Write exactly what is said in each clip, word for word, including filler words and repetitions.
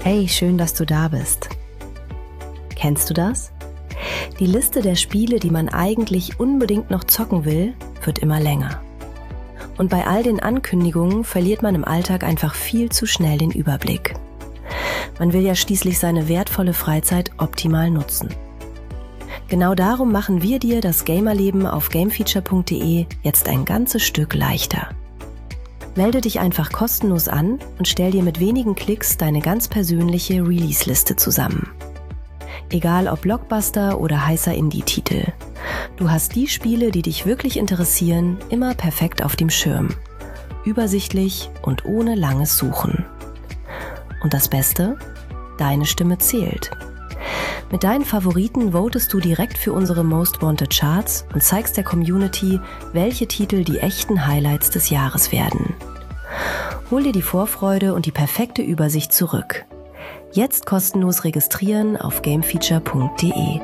Hey, schön, dass du da bist. Kennst du das? Die Liste der Spiele, die man eigentlich unbedingt noch zocken will, wird immer länger. Und bei all den Ankündigungen verliert man im Alltag einfach viel zu schnell den Überblick. Man will ja schließlich seine wertvolle Freizeit optimal nutzen. Genau darum machen wir dir das Gamerleben auf gamefeature punkt de jetzt ein ganzes Stück leichter. Melde dich einfach kostenlos an und stell dir mit wenigen Klicks deine ganz persönliche Release-Liste zusammen. Egal ob Blockbuster oder heißer Indie-Titel. Du hast die Spiele, die dich wirklich interessieren, immer perfekt auf dem Schirm. Übersichtlich und ohne langes Suchen. Und das Beste? Deine Stimme zählt. Mit deinen Favoriten votest du direkt für unsere Most Wanted Charts und zeigst der Community, welche Titel die echten Highlights des Jahres werden. Hol dir die Vorfreude und die perfekte Übersicht zurück. Jetzt kostenlos registrieren auf gamefeature punkt de.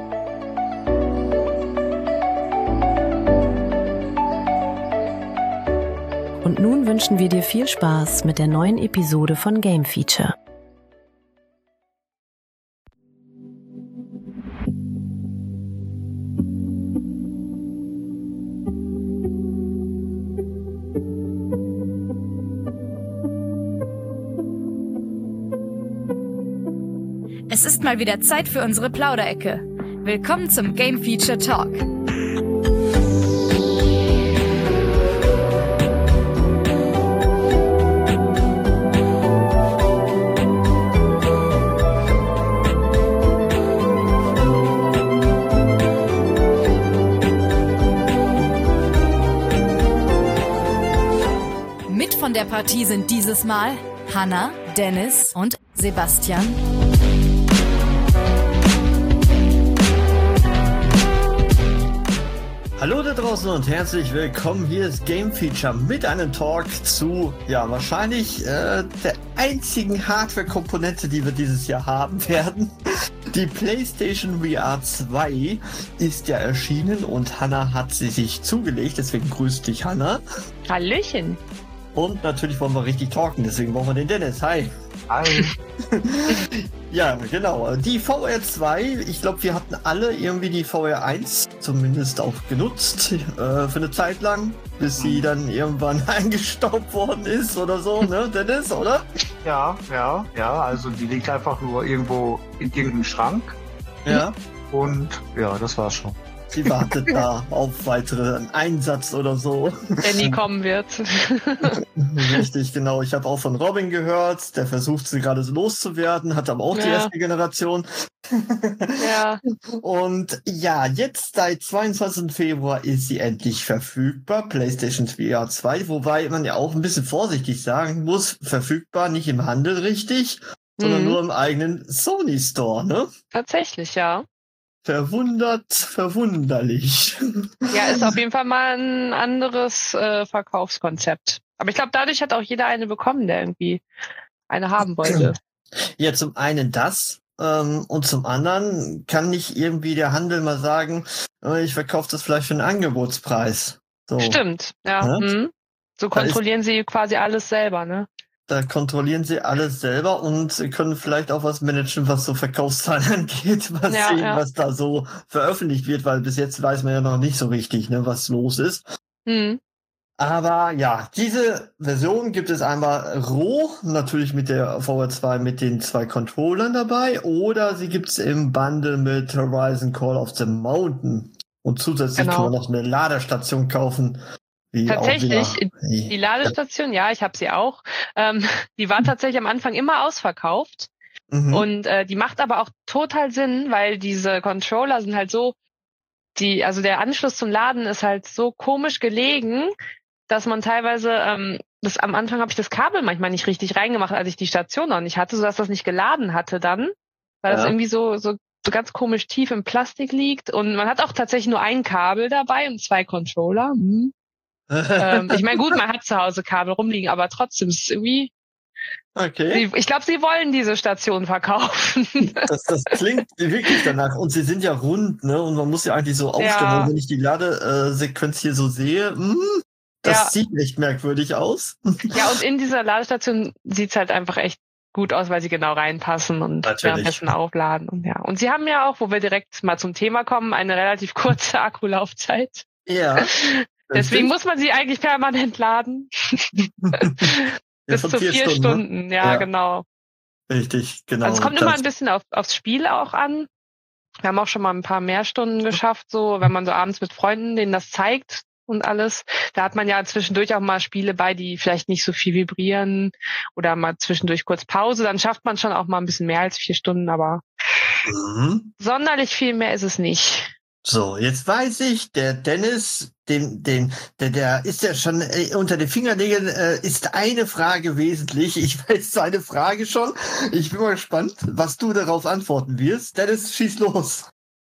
Und nun wünschen wir dir viel Spaß mit der neuen Episode von Game Feature. Es ist mal wieder Zeit für unsere Plauderecke. Willkommen zum Game Feature Talk. Mit von der Partie sind dieses Mal Hanna, Dennis und Sebastian. Hallo da draußen und herzlich willkommen. Hier ist Game Feature mit einem Talk zu, ja, wahrscheinlich äh, der einzigen Hardware-Komponente, die wir dieses Jahr haben werden. Die PlayStation V R zwei ist ja erschienen und Hanna hat sie sich zugelegt, deswegen grüß dich, Hanna. Hallöchen. Und natürlich wollen wir richtig talken, deswegen brauchen wir den Dennis. Hi. Hi. Ja, genau. Die V R zwei, ich glaube, wir hatten alle irgendwie die V R eins zumindest auch genutzt äh, für eine Zeit lang, bis sie dann irgendwann eingestaubt worden ist oder so, ne, Dennis, oder? Ja, ja, ja, also die liegt einfach nur irgendwo in irgendeinem Schrank. Ja. Und ja, das war's schon. Sie wartet da auf weiteren Einsatz oder so. Der nie kommen wird. Richtig, genau. Ich habe auch von Robin gehört, der versucht sie gerade so loszuwerden, hat aber auch ja. die erste Generation. Ja. Und ja, jetzt seit zweiundzwanzigsten Februar ist sie endlich verfügbar, PlayStation V R zwei, wobei man ja auch ein bisschen vorsichtig sagen muss, verfügbar nicht im Handel richtig, sondern mhm. nur im eigenen Sony Store, ne? Tatsächlich, ja. Verwundert, verwunderlich. Ja, ist auf jeden Fall mal ein anderes äh, Verkaufskonzept. Aber ich glaube, dadurch hat auch jeder eine bekommen, der irgendwie eine haben wollte. Ja, zum einen das ähm, und zum anderen kann nicht irgendwie der Handel mal sagen, äh, ich verkaufe das vielleicht für einen Angebotspreis. So. Stimmt, ja. ja? Mhm. So kontrollieren ist, sie quasi alles selber, ne? Da kontrollieren sie alles selber und können vielleicht auch was managen, was so Verkaufszahlen angeht, was ja, sehen, ja. was da so veröffentlicht wird, weil bis jetzt weiß man ja noch nicht so richtig, ne, was los ist. Mhm. Aber ja, diese Version gibt es einmal roh, natürlich mit der V R zwei mit den zwei Controllern dabei, oder sie gibt es im Bundle mit Horizon Call of the Mountain. Und zusätzlich genau. kann man noch eine Ladestation kaufen. Die tatsächlich, wieder, die Ladestation, ja, ich habe sie auch. Ähm, die war tatsächlich am Anfang immer ausverkauft. Mhm. Und äh, die macht aber auch total Sinn, weil diese Controller sind halt so, die, also der Anschluss zum Laden ist halt so komisch gelegen, dass man teilweise, ähm, das am Anfang habe ich das Kabel manchmal nicht richtig reingemacht, als ich die Station noch nicht hatte, sodass das nicht geladen hatte dann, weil ja. das irgendwie so, so, so ganz komisch tief im Plastik liegt. Und man hat auch tatsächlich nur ein Kabel dabei und zwei Controller. Hm. ähm, ich meine, gut, man hat zu Hause Kabel rumliegen, aber trotzdem ist es irgendwie. Okay. Sie, ich glaube, sie wollen diese Station verkaufen. Das, das klingt wirklich danach. Und sie sind ja rund, ne? Und man muss ja eigentlich so aufstellen. Ja. Wenn ich die Ladesequenz hier so sehe, mh, das ja. sieht echt merkwürdig aus. Ja, und in dieser Ladestation sieht's halt einfach echt gut aus, weil sie genau reinpassen und Natürlich. währenddessen aufladen. Und ja. Und sie haben ja auch, wo wir direkt mal zum Thema kommen, eine relativ kurze Akkulaufzeit. Ja. Deswegen muss man sie eigentlich permanent laden. Bis ja, zu vier, vier Stunden, Stunden. Ne? Ja, ja, genau. Richtig, genau. Also es kommt immer ein bisschen auf, aufs Spiel auch an. Wir haben auch schon mal ein paar mehr Stunden geschafft, so wenn man so abends mit Freunden denen das zeigt und alles. Da hat man ja zwischendurch auch mal Spiele bei, die vielleicht nicht so viel vibrieren oder mal zwischendurch kurz Pause. Dann schafft man schon auch mal ein bisschen mehr als vier Stunden, aber mhm. sonderlich viel mehr ist es nicht. So, jetzt weiß ich, der Dennis, den, den, der, der ist ja schon äh, unter den Fingernägeln, äh, ist eine Frage wesentlich. Ich weiß seine Frage schon. Ich bin mal gespannt, was du darauf antworten wirst. Dennis, schieß los.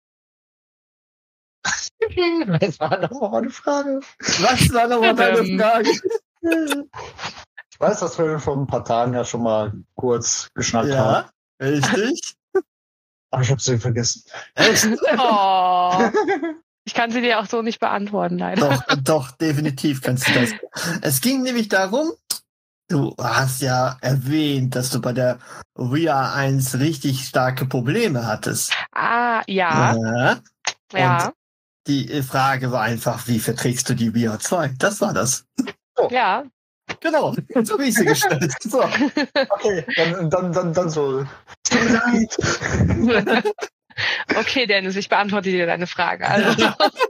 Was war nochmal eine Frage? Was war nochmal deine Frage? Ich weiß, dass wir vor ein paar Tagen ja schon mal kurz geschnackt ja, haben. Ja, richtig. Aber ich hab's vergessen. Echt? Oh. Ich kann sie dir auch so nicht beantworten, leider. Doch, doch, definitiv kannst du das. Es ging nämlich darum, du hast ja erwähnt, dass du bei der V R eins richtig starke Probleme hattest. Ah, ja. Ja. Ja. Und die Frage war einfach, wie verträgst du die V R zwei? Das war das. Oh. Ja. Genau, so wie ich sie gestellt. So. Okay, dann, dann, dann, dann so. Okay, Dennis, ich beantworte dir deine Frage. Also,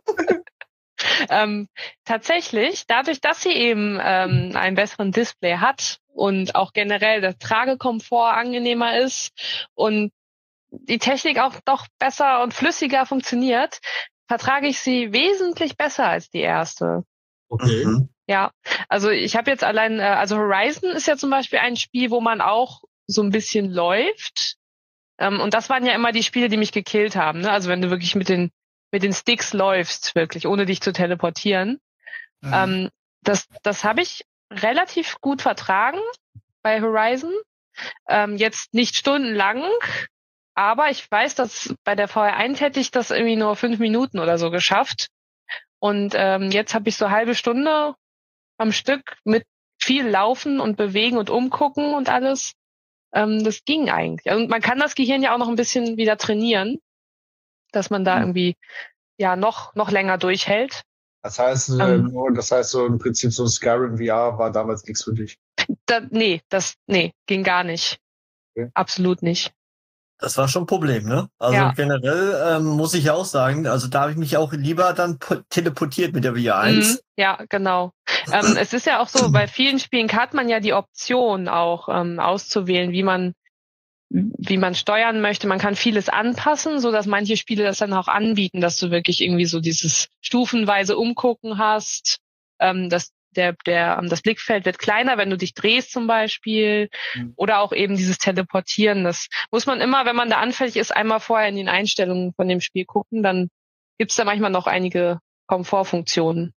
ähm, tatsächlich, dadurch, dass sie eben ähm, einen besseren Display hat und auch generell der Tragekomfort angenehmer ist und die Technik auch doch besser und flüssiger funktioniert, vertrage ich sie wesentlich besser als die erste. Okay. Mhm. Ja, also ich habe jetzt allein, also Horizon ist ja zum Beispiel ein Spiel, wo man auch so ein bisschen läuft. Ähm, und das waren ja immer die Spiele, die mich gekillt haben. Ne? Also wenn du wirklich mit den mit den Sticks läufst, wirklich, ohne dich zu teleportieren. Mhm. Ähm, das das habe ich relativ gut vertragen bei Horizon. Ähm, jetzt nicht stundenlang, aber ich weiß, dass bei der V R eins hätte ich das irgendwie nur fünf Minuten oder so geschafft. Und ähm, jetzt habe ich so halbe Stunde am Stück mit viel Laufen und Bewegen und Umgucken und alles. Ähm, das ging eigentlich. Und man kann das Gehirn ja auch noch ein bisschen wieder trainieren, dass man da irgendwie ja noch noch länger durchhält. Das heißt, ähm, nur, das heißt so im Prinzip so Skyrim V R war damals nichts für dich. Da, nee, das nee, ging gar nicht. Okay. Absolut nicht. Das war schon ein Problem, ne? Also ja. generell ähm, muss ich auch sagen, also da habe ich mich auch lieber dann teleportiert mit der V R eins. Mhm, ja, genau. ähm, es ist ja auch so, bei vielen Spielen hat man ja die Option auch ähm, auszuwählen, wie man wie man steuern möchte. Man kann vieles anpassen, so dass manche Spiele das dann auch anbieten, dass du wirklich irgendwie so dieses stufenweise Umgucken hast, ähm, dass der der das Blickfeld wird kleiner, wenn du dich drehst zum Beispiel, mhm. oder auch eben dieses Teleportieren. Das muss man immer, wenn man da anfällig ist, einmal vorher in den Einstellungen von dem Spiel gucken, dann gibt's da manchmal noch einige Komfortfunktionen.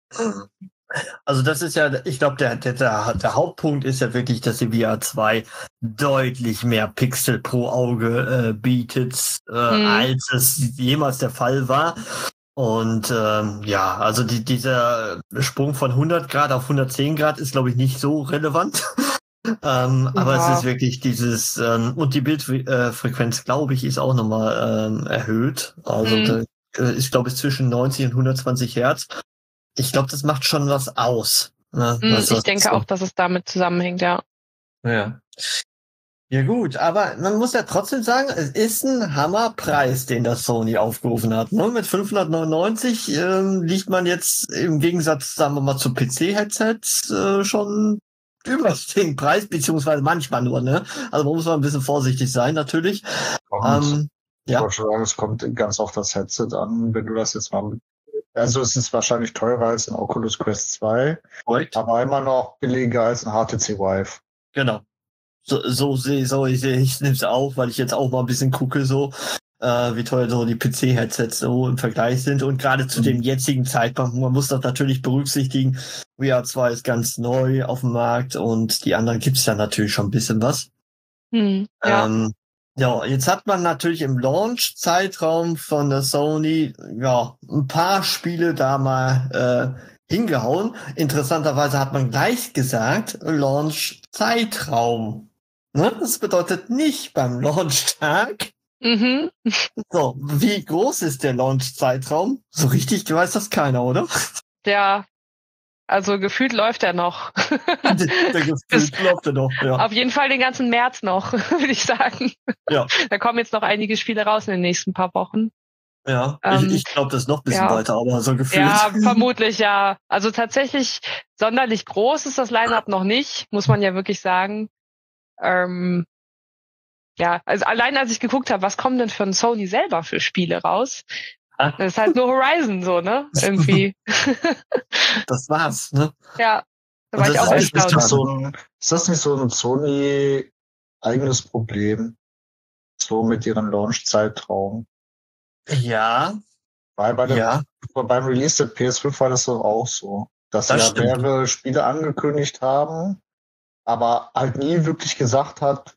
Also das ist ja, ich glaube, der, der, der Hauptpunkt ist ja wirklich, dass die V R zwei deutlich mehr Pixel pro Auge äh, bietet, äh, mhm. als es jemals der Fall war. Und ähm, ja, also die, dieser Sprung von hundert Grad auf hundertzehn Grad ist, glaube ich, nicht so relevant. ähm, ja. Aber es ist wirklich dieses, ähm, und die Bildfrequenz, glaube ich, ist auch nochmal ähm, erhöht. Also mhm. da, ich glaube, es ist zwischen neunzig und hundertzwanzig Hertz. Ich glaube, das macht schon was aus. Ne? Mhm, also, ich denke so. auch, dass es damit zusammenhängt, ja. Ja. Ja gut, aber man muss ja trotzdem sagen, es ist ein Hammerpreis, den das Sony aufgerufen hat. Ne? Mit fünfhundertneunundneunzig ähm, liegt man jetzt im Gegensatz, sagen wir mal, zu P C-Headsets äh, schon über den Preis, beziehungsweise manchmal nur. Ne? Also man muss mal ein bisschen vorsichtig sein, natürlich. Ähm, ich ja. wollte schon sagen, es kommt ganz auf das Headset an, wenn du das jetzt mal... Also es ist wahrscheinlich teurer als ein Oculus Quest zwei, Right. aber immer noch billiger als ein H T C Vive. Genau. So, so sehe so, ich, ich nehme es auch, weil ich jetzt auch mal ein bisschen gucke, so äh, wie teuer so die P C-Headsets so im Vergleich sind. Und gerade zu mhm. dem jetzigen Zeitpunkt, man muss das natürlich berücksichtigen, V R zwei ist ganz neu auf dem Markt und die anderen gibt's ja natürlich schon ein bisschen was. Mhm, ja. Ähm, ja, jetzt hat man natürlich im Launch-Zeitraum von der Sony ja ein paar Spiele da mal äh, hingehauen. Interessanterweise hat man gleich gesagt, Launch-Zeitraum. Ne? Das bedeutet nicht beim Launchtag. Mhm. So, wie groß ist der Launch-Zeitraum? So richtig weiß das keiner, oder? Ja, also gefühlt läuft er noch. der der gefühlt läuft er noch, ja. Auf jeden Fall den ganzen März noch, würde ich sagen. Ja. Da kommen jetzt noch einige Spiele raus in den nächsten paar Wochen. Ja, Ähm, ich, ich glaube, das ist noch ein bisschen ja. weiter, aber so gefühlt. Ja, vermutlich ja. Also tatsächlich sonderlich groß ist das Line-Up noch nicht, muss man ja wirklich sagen. Ähm, ja, also allein als ich geguckt habe, was kommen denn von Sony selber für Spiele raus? Ah. Das ist halt nur Horizon so, ne? Irgendwie. Das war's, ne? Ja, da Und war ich das auch ist Ist das, echt nicht erstaunt. so ein, ist das nicht so ein Sony-eigenes Problem? So mit ihrem Launch-Zeitraum? Ja, Weil bei dem, ja, beim Release der P S fünf war das doch auch so, dass Das sie ja stimmt. mehrere Spiele angekündigt haben, aber halt nie wirklich gesagt hat,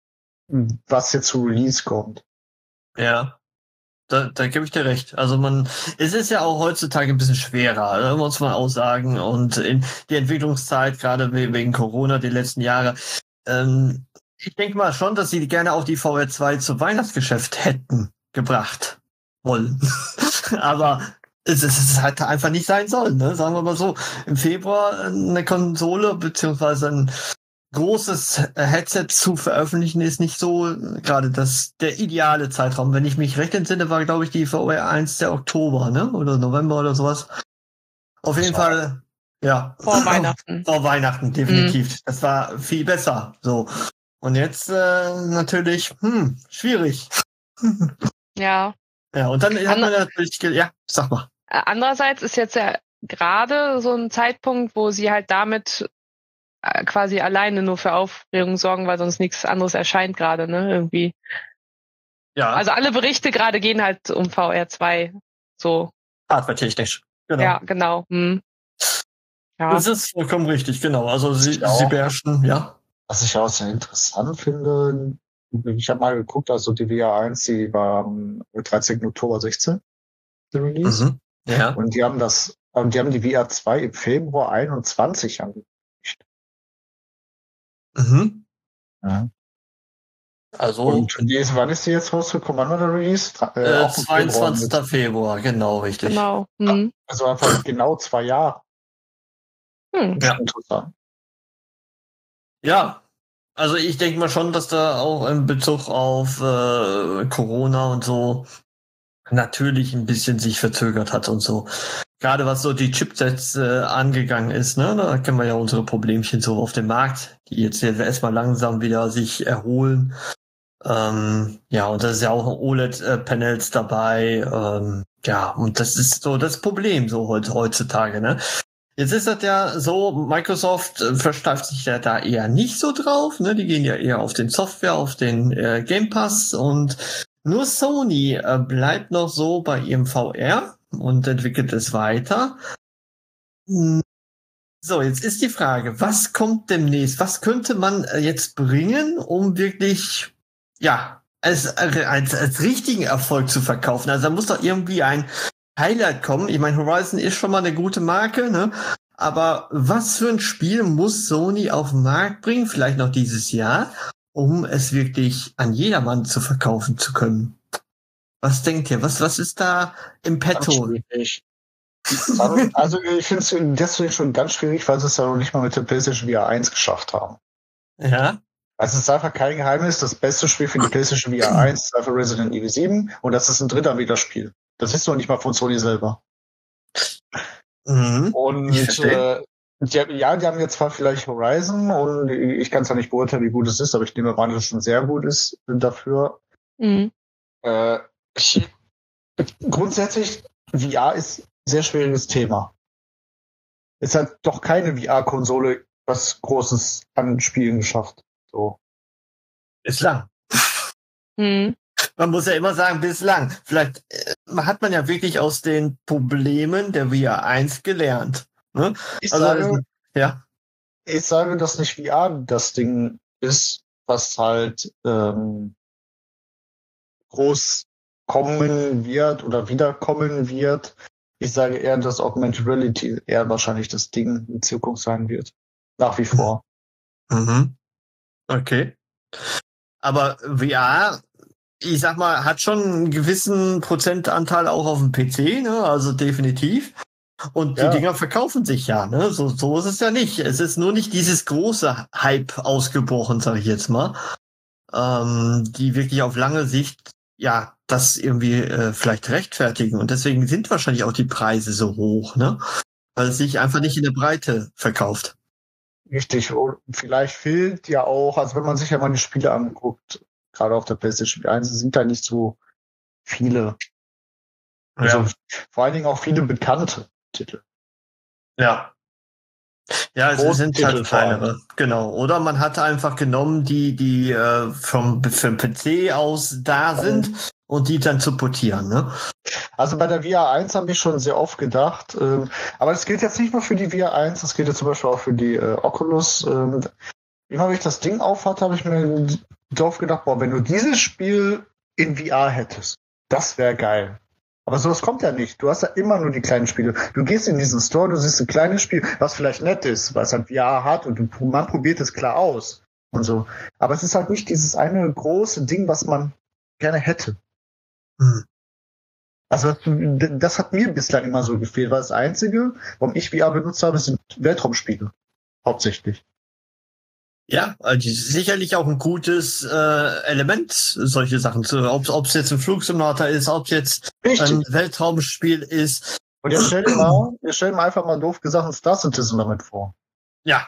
was jetzt zu Release kommt. ja. Da, da gebe ich dir recht. Also man, es ist ja auch heutzutage ein bisschen schwerer, ne, muss man auch sagen. Und in die Entwicklungszeit, gerade we- wegen Corona, die letzten Jahre, ähm, ich denke mal schon, dass sie gerne auch die V R zwei zum Weihnachtsgeschäft hätten gebracht wollen. Aber es, es, es hat einfach nicht sein sollen, ne? Sagen wir mal so. Im Februar eine Konsole beziehungsweise ein großes Headset zu veröffentlichen ist nicht so äh, gerade das der ideale Zeitraum. Wenn ich mich recht entsinne, war glaube ich die V R eins der Oktober, ne? Oder November oder sowas. Auf jeden war- Fall, ja. Vor Weihnachten. Vor Weihnachten, definitiv. Das war viel besser. So. Und jetzt äh, natürlich, hm, schwierig. Ja. Ja, und dann hat An- man natürlich, ge- ja, sag mal. Äh, Andererseits ist jetzt ja gerade so ein Zeitpunkt, wo sie halt damit äh, quasi alleine nur für Aufregung sorgen, weil sonst nichts anderes erscheint gerade, ne? Irgendwie. Ja, Also alle Berichte gerade gehen halt um V R zwei. So. hardware-technisch. Genau. Ja, genau. Hm. Ja. Das ist vollkommen richtig, genau. Also sie, Ja. sie beherrschen, ja. Was ich auch sehr interessant finde, ich habe mal geguckt, also die V R eins, die war am dreizehnten Oktober sechzehn, der Release. Mhm. Ja. Und die haben das, ähm, die haben die V R zwei im Februar einundzwanzig angekündigt. Mhm. Ja. Also Und die ist, wann ist die jetzt rausgekommen? Wann war der Release? Tra- äh, auch im Februar zweiundzwanzigsten Februar, genau, richtig. Genau. Hm. mit- Also einfach genau zwei Jahre. Hm. Ja. Interessant. Ja, also ich denke mal schon, dass da auch in Bezug auf äh, Corona und so natürlich ein bisschen sich verzögert hat und so. Gerade was so die Chipsets äh, angegangen ist, ne, da kennen wir ja unsere Problemchen so auf dem Markt, die jetzt erstmal langsam wieder sich erholen. Ähm, ja, und das ist ja auch O L E D-Panels dabei. Ähm, ja, und das ist so das Problem so heutzutage, ne? Jetzt ist das ja so, Microsoft äh, versteift sich ja da eher nicht so drauf, ne? Die gehen ja eher auf den Software, auf den äh, Game Pass und nur Sony äh, bleibt noch so bei ihrem V R und entwickelt es weiter. Hm. So, jetzt ist die Frage, was kommt demnächst? Was könnte man äh, jetzt bringen, um wirklich, ja, als, als, als richtigen Erfolg zu verkaufen? Also da muss doch irgendwie ein Highlight kommen. Ich meine, Horizon ist schon mal eine gute Marke, ne? Aber was für ein Spiel muss Sony auf den Markt bringen, vielleicht noch dieses Jahr, um es wirklich an jedermann zu verkaufen zu können? Was denkt ihr? Was, was ist da im Petto? Schwierig. Also ich finde es deswegen schon ganz schwierig, weil sie es ja noch nicht mal mit der PlayStation V R eins geschafft haben. Ja. Also es ist einfach kein Geheimnis, das beste Spiel für die PlayStation V R eins ist einfach Resident Evil sieben und das ist ein dritter Spiel. Das ist noch nicht mal von Sony selber. Mhm. Und Ich verstehe. äh, die, ja, die haben jetzt zwar vielleicht Horizon und ich kann zwar nicht beurteilen, wie gut es ist, aber ich nehme an, dass es schon sehr gut ist dafür. Mhm. Äh, ich, grundsätzlich, V R ist ein sehr schwieriges Thema. Es hat doch keine V R-Konsole was Großes an Spielen geschafft. So. Bislang. Mhm. Man muss ja immer sagen, bislang. Vielleicht äh, hat man ja wirklich aus den Problemen der V R eins gelernt. Ne? Ich, Also, sage, es- ja. ich sage, dass nicht V R das Ding ist, was halt ähm, groß kommen wird oder wiederkommen wird. Ich sage eher, dass Augmented Reality eher wahrscheinlich das Ding in Zukunft sein wird. Nach wie vor. Mhm. Okay. Aber V R, ich sag mal, hat schon einen gewissen Prozentanteil auch auf dem P C, ne? Also definitiv. Und die Ja. Dinger verkaufen sich ja, ne? So, so ist es ja nicht. Es ist nur nicht dieses große Hype ausgebrochen, sage ich jetzt mal, ähm, die wirklich auf lange Sicht ja das irgendwie äh, vielleicht rechtfertigen. Und deswegen sind wahrscheinlich auch die Preise so hoch, ne? Weil es sich einfach nicht in der Breite verkauft. Richtig. Und vielleicht fehlt ja auch, also wenn man sich ja mal die Spiele anguckt, gerade auf der PlayStation eins, sind da nicht so viele. Also Ja. vor allen Dingen auch viele bekannte Titel. Ja. Ja, es Große sind Titel halt vor allem. kleinere. Genau. Oder man hat einfach genommen, die, die äh, vom, vom P C aus da sind und die dann zu portieren, ne? Also bei der V R eins habe ich schon sehr oft gedacht, ähm, aber das gilt jetzt nicht nur für die V R eins, das gilt jetzt zum Beispiel auch für die äh, Oculus. Ähm, immer wenn ich das Ding aufhatte, habe ich mir drauf gedacht, boah, wenn du dieses Spiel in V R hättest, das wäre geil. Aber sowas kommt ja nicht. Du hast ja immer nur die kleinen Spiele. Du gehst in diesen Store, du siehst ein kleines Spiel, was vielleicht nett ist, weil es halt V R hat und du, man probiert es klar aus und so. Aber es ist halt nicht dieses eine große Ding, was man gerne hätte. Hm. Also das hat mir bislang immer so gefehlt, weil das Einzige, warum ich V R benutzt habe, sind Weltraumspiele. Hauptsächlich. Ja, also sicherlich auch ein gutes äh, Element, solche Sachen zu, ob es jetzt ein Flugsimulator ist, ob es jetzt Richtig. ein Weltraumspiel ist. Und jetzt stell dir mal, jetzt stell dir mal einfach mal doof gesagt ein Star Citizen damit vor. Ja.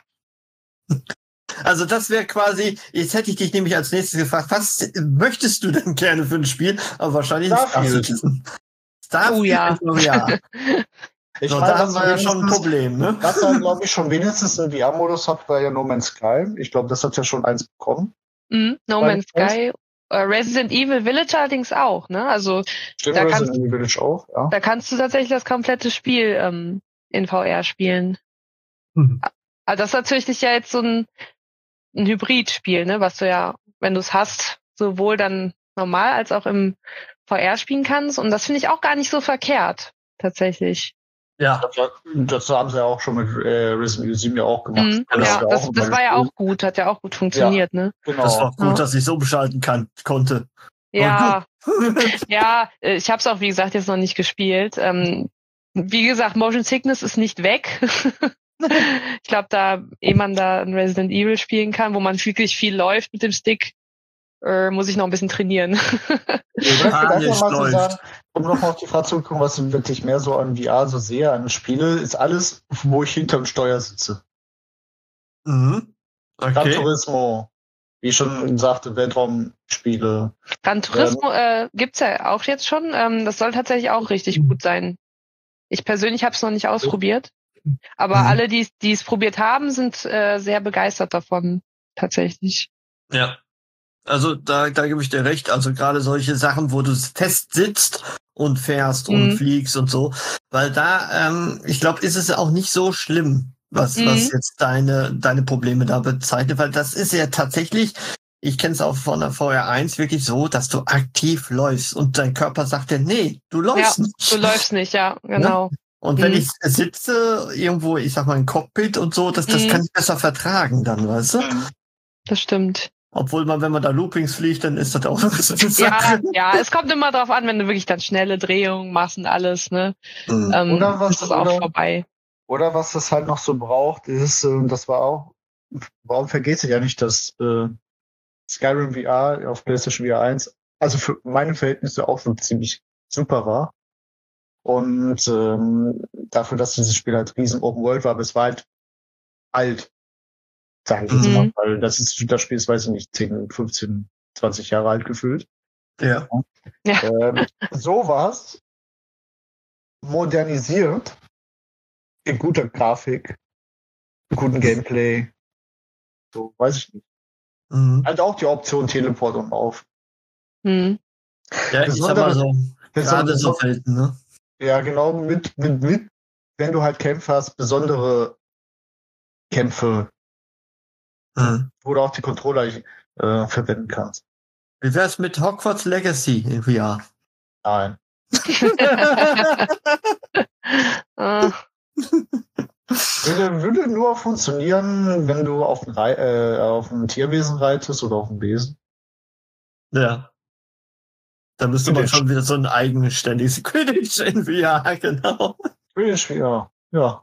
Also das wäre quasi, jetzt hätte ich dich nämlich als nächstes gefragt, was möchtest du denn gerne für ein Spiel? Aber wahrscheinlich ein Star Starfield. Citizen. Starfield, Oh ja. ja. Ich So, meine, da haben was wir ja schon ein wenigstens- Problem, ne? Was er, glaube ich, schon wenigstens einen V R-Modus hat, war ja No Man's Sky. Ich glaube, das hat ja schon eins bekommen. Mhm. No Weil- Man's Sky. Äh, Resident Evil Village allerdings auch, ne? Also Stimmt, Da Resident kannst- Evil Village auch, ja. da kannst du tatsächlich das komplette Spiel ähm, in V R spielen. Mhm. Also das ist natürlich ja jetzt so ein, ein Hybridspiel, ne? Was du ja, wenn du es hast, sowohl dann normal als auch im V R spielen kannst. Und das finde ich auch gar nicht so verkehrt, tatsächlich. Ja. Das, das haben sie ja auch schon mit äh, Resident Evil sieben ja auch gemacht. Mhm. Das Ja, ist ja das, auch das immer war ja gespielt. auch gut, hat ja auch gut funktioniert, ne? Genau. Das war gut, Ja. dass ich so beschalten kann, konnte. Ja, ja, äh, ich habe es auch, wie gesagt, jetzt noch nicht gespielt. Ähm, wie gesagt, Motion Sickness ist nicht weg. Ich glaube, da, ehe man da ein Resident Evil spielen kann, wo man wirklich viel läuft mit dem Stick, äh, muss ich noch ein bisschen trainieren. Ich möchte Panisch einfach mal so läuft. sagen, um nochmal auf die Frage zu kommen, was ich wirklich mehr so an V R so sehe, an Spiele, ist alles, wo ich hinterm Steuer sitze. Mhm. Gran Okay. Turismo, wie ich schon sagte, Weltraumspiele. Gran Turismo äh, gibt's ja auch jetzt schon. Ähm, das soll tatsächlich auch richtig gut sein. Ich persönlich habe es noch nicht ausprobiert, aber Mhm. alle, die die es probiert haben, sind äh, sehr begeistert davon, tatsächlich. Ja. Also da, da gebe ich dir recht. Also gerade solche Sachen, wo du fest sitzt und fährst und Mhm. fliegst und so. Weil da, ähm, ich glaube, ist es auch nicht so schlimm, was, Mhm. was jetzt deine, deine Probleme da bezeichnet. Weil das ist ja tatsächlich, ich kenne es auch von der V R eins wirklich so, dass du aktiv läufst und dein Körper sagt dir, nee, du läufst Ja, nicht. Du läufst nicht, ja, genau. Und wenn Mhm. ich sitze irgendwo, ich sag mal, im Cockpit und so, das, das Mhm. kann ich besser vertragen dann, weißt du? Das stimmt. Obwohl man, wenn man da Loopings fliegt, dann ist das auch so eine Ja, Sache. ja, es kommt immer drauf an, wenn du wirklich dann schnelle Drehungen machst und alles, ne? Mhm. Ähm, Oder was- ist das auch oder- vorbei. Oder was das halt noch so braucht, ist, äh, und das war auch, warum vergisst ihr ja nicht, dass äh, Skyrim V R auf PlayStation V R eins, also für meine Verhältnisse auch schon ziemlich super war. Und ähm, dafür, dass dieses Spiel halt riesen Open World war, aber es war halt alt, sage ich jetzt Mhm. mal, weil das ist das Spiel ist, weiß ich nicht, zehn, fünfzehn, zwanzig Jahre alt gefühlt. Ja. Ja. Ähm, sowas modernisiert in guter Grafik, in guten Gameplay, so, weiß ich nicht. Mhm. Halt auch die Option Teleport und auf. Hm. Ja, ich sag mal so, gerade so Welten, ne? Ja, genau, mit, mit, mit, wenn du halt Kämpfe hast, besondere Kämpfe, Mhm. wo du auch die Controller äh, verwenden kannst. Wie wär's mit Hogwarts Legacy in V R? Nein. Äh, Ich würde, würde nur funktionieren, wenn du auf ein, äh, auf ein Tierwesen reitest oder auf einen Besen. Ja. Da müsste man schon wieder so ein eigenständiges Quidditch in V R, genau. Quidditch, ja. Ja.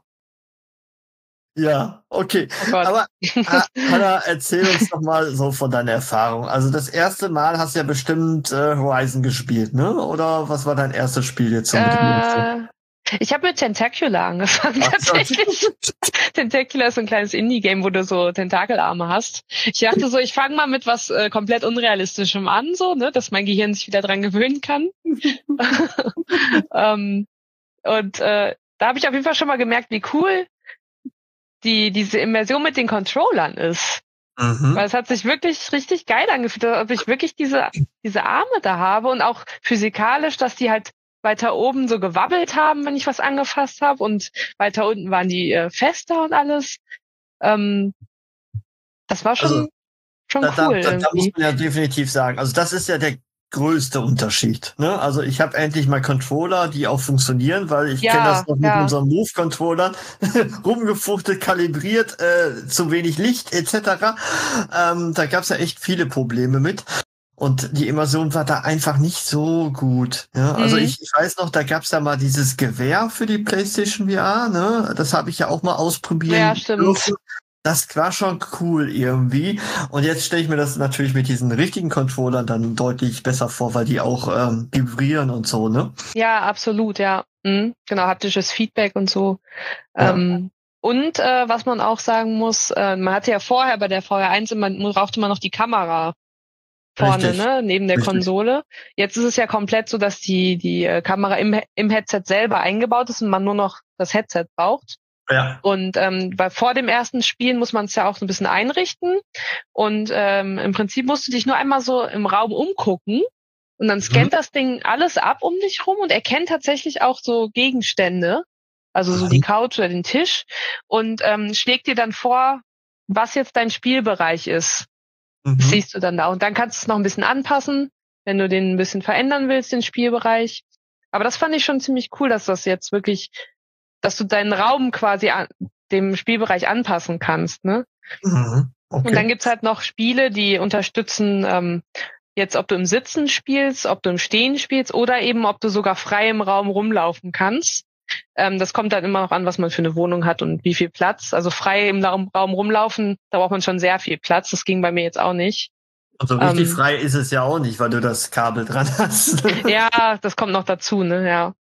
Ja, okay. Oh aber Hannah, erzähl uns doch mal so von deiner Erfahrung. Also das erste Mal hast du ja bestimmt äh, Horizon gespielt, ne? Oder was war dein erstes Spiel jetzt so mit äh, Ich habe mit Tentacular angefangen, Ach, tatsächlich. Tentacular ist so ein kleines Indie-Game, wo du so Tentakelarme hast. Ich dachte so, ich fange mal mit was äh, komplett Unrealistischem an, so, ne, dass mein Gehirn sich wieder dran gewöhnen kann. um, und äh, da habe ich auf jeden Fall schon mal gemerkt, wie cool die diese Immersion mit den Controllern ist. Mhm. Weil es hat sich wirklich richtig geil angefühlt, ob ich wirklich diese diese Arme da habe und auch physikalisch, dass die halt weiter oben so gewabbelt haben, wenn ich was angefasst habe, und weiter unten waren die äh, fester und alles. Ähm, das war schon, also, schon da, cool. Da, da, da muss man ja definitiv sagen, also das ist ja der größte Unterschied. Ne? Also ich habe endlich mal Controller, die auch funktionieren, weil ich ja, kenne das noch mit ja. unseren Move-Controllern, rumgefuchtelt, kalibriert, äh, zu wenig Licht et cetera. Ähm, da gab es ja echt viele Probleme mit. Und die Immersion war da einfach nicht so gut. Ja? Also mhm. ich, ich weiß noch, da gab es ja mal dieses Gewehr für die PlayStation V R. Ne? Das habe ich ja auch mal ausprobieren ja, stimmt. dürfen. Das war schon cool irgendwie. Und jetzt stelle ich mir das natürlich mit diesen richtigen Controllern dann deutlich besser vor, weil die auch ähm, vibrieren und so, ne? Ja, absolut, ja. Mhm. Genau, haptisches Feedback und so. Ja. Ähm, und äh, was man auch sagen muss, äh, man hatte ja vorher bei der V R eins immer, brauchte man noch die Kamera vorne, Richtig. ne, neben der Richtig. Konsole. Jetzt ist es ja komplett so, dass die die äh, Kamera im, im Headset selber eingebaut ist und man nur noch das Headset braucht. Ja. Und ähm, weil vor dem ersten Spielen muss man es ja auch so ein bisschen einrichten. Und ähm, im Prinzip musst du dich nur einmal so im Raum umgucken und dann scannt mhm. das Ding alles ab um dich rum und erkennt tatsächlich auch so Gegenstände, also so mhm. die Couch oder den Tisch, und ähm, schlägt dir dann vor, was jetzt dein Spielbereich ist. Mhm. Das siehst du dann da. Und dann kannst du es noch ein bisschen anpassen, wenn du den ein bisschen verändern willst, den Spielbereich. Aber das fand ich schon ziemlich cool, dass das jetzt wirklich, dass du deinen Raum quasi an, dem Spielbereich anpassen kannst, ne? Mhm. Okay. Und dann gibt's halt noch Spiele, die unterstützen, ähm, jetzt ob du im Sitzen spielst, ob du im Stehen spielst oder eben ob du sogar frei im Raum rumlaufen kannst. Ähm, das kommt dann immer noch an, was man für eine Wohnung hat und wie viel Platz. Also frei im Raum, Raum rumlaufen, da braucht man schon sehr viel Platz. Das ging bei mir jetzt auch nicht. Und so richtig ähm, frei ist es ja auch nicht, weil du das Kabel dran hast. Ja, das kommt noch dazu, ne, ja.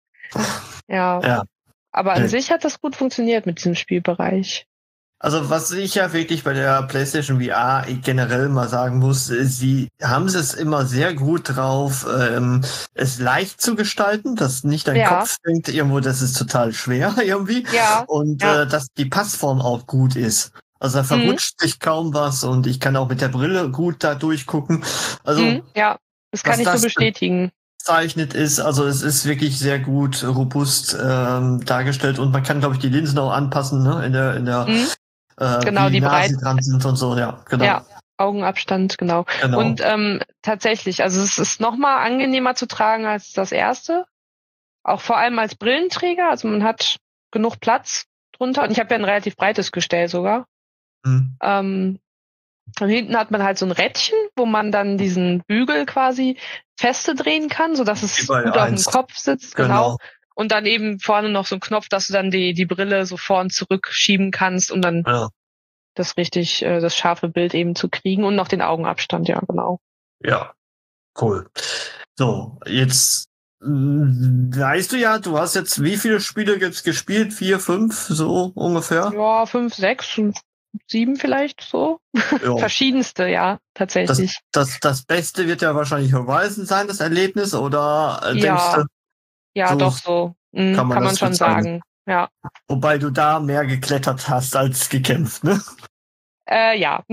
Ja. Ja. Aber an ja. sich hat das gut funktioniert mit diesem Spielbereich. Also was ich ja wirklich bei der PlayStation V R generell mal sagen muss, sie haben es immer sehr gut drauf, ähm, es leicht zu gestalten, dass nicht dein ja. Kopf denkt irgendwo, das ist total schwer irgendwie. Ja. Und ja. Äh, dass die Passform auch gut ist. Also da verrutscht mhm. sich kaum was und ich kann auch mit der Brille gut da durchgucken. Also mhm. ja, das kann ich so bestätigen. Zeichnet ist, also es ist wirklich sehr gut robust ähm, dargestellt und man kann, glaube ich, die Linsen auch anpassen, ne, in der in der mhm. äh, genau, wie die nah sie dran sind und so, ja, genau. Ja, Augenabstand, genau. genau. Und ähm, tatsächlich, also es ist noch mal angenehmer zu tragen als das erste, auch vor allem als Brillenträger, also man hat genug Platz drunter und ich habe ja ein relativ breites Gestell sogar. Mhm. Ähm, und hinten hat man halt so ein Rädchen, wo man dann diesen Bügel quasi feste drehen kann, so dass es gut auf dem Kopf sitzt, genau. genau. Und dann eben vorne noch so ein Knopf, dass du dann die die Brille so vor und zurück schieben kannst, um dann ja. das richtig, äh, das scharfe Bild eben zu kriegen und noch den Augenabstand, ja, genau. Ja, cool. So, jetzt weißt du ja, du hast jetzt wie viele Spiele jetzt gespielt? Vier, fünf, so ungefähr? Ja, fünf, sechs, sieben vielleicht so. Verschiedenste, ja, tatsächlich. Das, das, das Beste wird ja wahrscheinlich Horizon sein, das Erlebnis, oder äh, ja. denkst du? Ja, so doch so. Mhm, kann man, kann man schon sagen. Ja. Wobei du da mehr geklettert hast als gekämpft, ne? Äh, ja.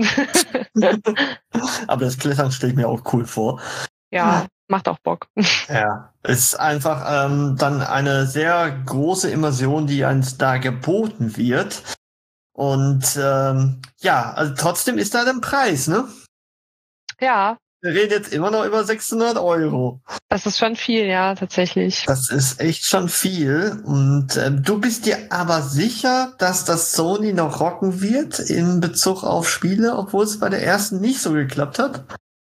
Aber das Klettern stelle ich mir auch cool vor. Ja, macht auch Bock. Ja, ist einfach ähm, dann eine sehr große Immersion, die uns da geboten wird. Und ähm, ja, also trotzdem ist da der Preis, ne? Ja, wir reden jetzt immer noch über sechshundert Euro. Das ist schon viel, ja, tatsächlich. Das ist echt schon viel. Und ähm, du bist dir aber sicher, dass das Sony noch rocken wird in Bezug auf Spiele, obwohl es bei der ersten nicht so geklappt hat?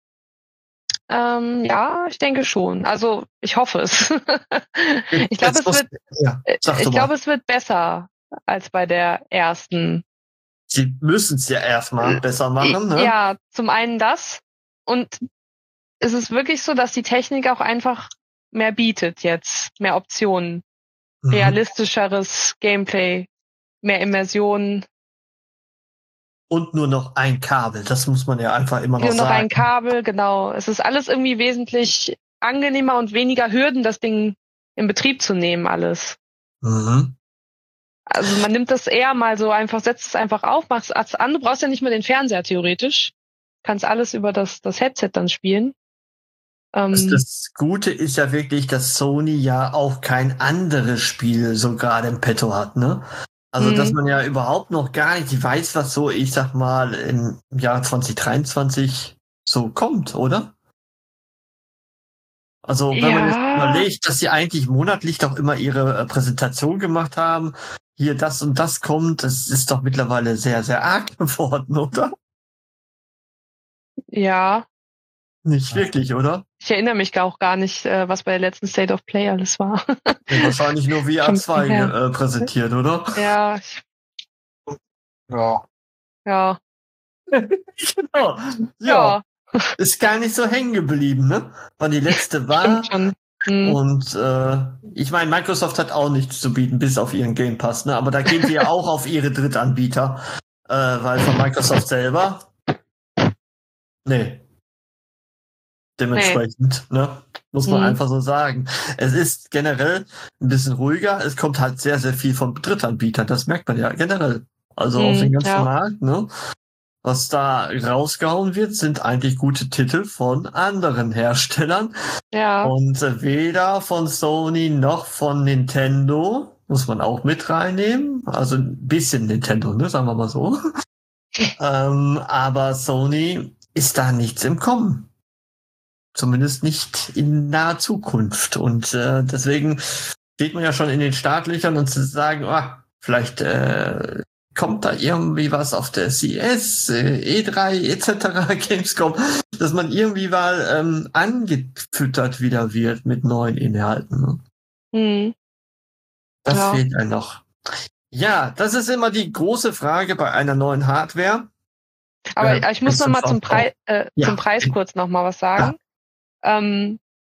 Ähm, ja, ich denke schon. Also ich hoffe es. ich glaube, es wird. Ja, ich glaube, es wird besser als bei der ersten. Sie müssen es ja erstmal besser machen, ne? Ja, zum einen das. Und es ist wirklich so, dass die Technik auch einfach mehr bietet jetzt. Mehr Optionen. Mhm. Realistischeres Gameplay. Mehr Immersion. Und nur noch ein Kabel. Das muss man ja einfach immer noch nur sagen. Nur noch ein Kabel, genau. Es ist alles irgendwie wesentlich angenehmer und weniger Hürden, das Ding in Betrieb zu nehmen, alles. Mhm. Also man nimmt das eher mal so einfach, setzt es einfach auf, machst es an. Du brauchst ja nicht mehr den Fernseher theoretisch. Kannst alles über das, das Headset dann spielen. Ähm, das, das Gute ist ja wirklich, dass Sony ja auch kein anderes Spiel so gerade im Petto hat, ne? Also, mhm. dass man ja überhaupt noch gar nicht weiß, was so, ich sag mal, im Jahr zwanzig dreiundzwanzig so kommt, oder? Also, wenn ja. man jetzt überlegt, dass sie eigentlich monatlich doch immer ihre äh, Präsentation gemacht haben, hier das und das kommt, das ist doch mittlerweile sehr, sehr arg geworden, oder? Ja. Nicht wirklich, oder? Ich erinnere mich auch gar nicht, äh, was bei der letzten State of Play alles war. Ja, wahrscheinlich nur V R zwei äh, präsentiert, oder? Ja. Ja. Ja. Genau. Ja. ja. Ist gar nicht so hängen geblieben, ne? Wann die letzte war. Hm. Und äh, ich meine, Microsoft hat auch nichts zu bieten, bis auf ihren Game Pass, ne? Aber da gehen sie ja auch auf ihre Drittanbieter, äh, weil von Microsoft selber. Nee. Dementsprechend, nee. ne? Muss man hm. einfach so sagen. Es ist generell ein bisschen ruhiger. Es kommt halt sehr, sehr viel von Drittanbietern. Das merkt man ja generell. Also hm, auf den ganzen ja. Markt, ne? Was da rausgehauen wird, sind eigentlich gute Titel von anderen Herstellern. Ja. Und äh, weder von Sony noch von Nintendo, muss man auch mit reinnehmen. Also ein bisschen Nintendo, ne, sagen wir mal so. ähm, aber Sony ist da nichts im Kommen. Zumindest nicht in naher Zukunft. Und äh, deswegen steht man ja schon in den Startlöchern und zu sagen, oh, vielleicht äh, kommt da irgendwie was auf der C E S, äh, E drei et cetera, Gamescom, dass man irgendwie mal ähm, angefüttert wieder wird mit neuen Inhalten. Ne? Mhm. Das ja. fehlt einem noch. Ja, das ist immer die große Frage bei einer neuen Hardware. Aber äh, ich muss noch mal zum, Pre- äh, ja. zum Preis kurz noch mal was sagen. Ja. Ähm,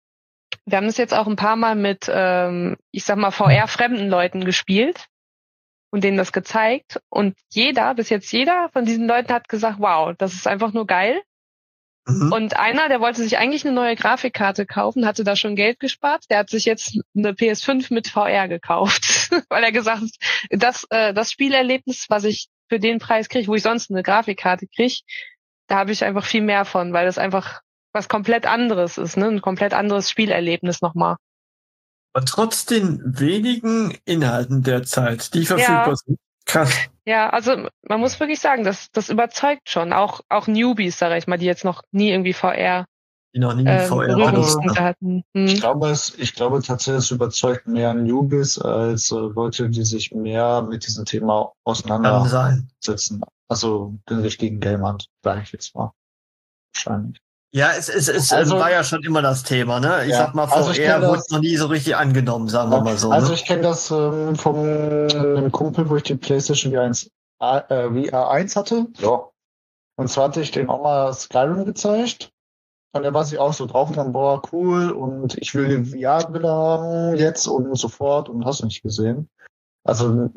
wir haben das jetzt auch ein paar Mal mit, ähm, ich sag mal, V R-fremden Leuten gespielt und denen das gezeigt. Und jeder, bis jetzt jeder von diesen Leuten hat gesagt, wow, das ist einfach nur geil. Mhm. Und einer, der wollte sich eigentlich eine neue Grafikkarte kaufen, hatte da schon Geld gespart. Der hat sich jetzt eine P S fünf mit V R gekauft, weil er gesagt hat, das, äh, das Spielerlebnis, was ich für den Preis kriege, wo ich sonst eine Grafikkarte kriege, da habe ich einfach viel mehr von, weil das einfach was komplett anderes ist, ne? Ein komplett anderes Spielerlebnis nochmal. Aber trotz den wenigen Inhalten derzeit, die verfügbar ja. sind. Krass. Ja, also man muss wirklich sagen, das, das überzeugt schon. Auch, auch Newbies, sage ich mal, die jetzt noch nie irgendwie V R die noch nie ähm, V R Berührungspunkte hatten. Hm. Ich glaube, es, ich glaube tatsächlich, es überzeugt mehr Newbies als äh, Leute, die sich mehr mit diesem Thema auseinandersetzen. Also den richtigen Gamern, sage ich jetzt mal. Wahrscheinlich. Ja, es, es, es also, war ja schon immer das Thema, ne? Ich ja, sag mal, V R also wurde noch nie so richtig angenommen, sagen wir mal so. Also ne? ich kenne das ähm, von einem Kumpel, wo ich die PlayStation V R eins, äh, V R eins hatte. Ja. Und zwar hatte ich den auch mal Skyrim gezeigt. Und er war sich auch so drauf und dann, boah, cool, und ich will den V R-Brille haben jetzt und sofort und hast du nicht gesehen. Also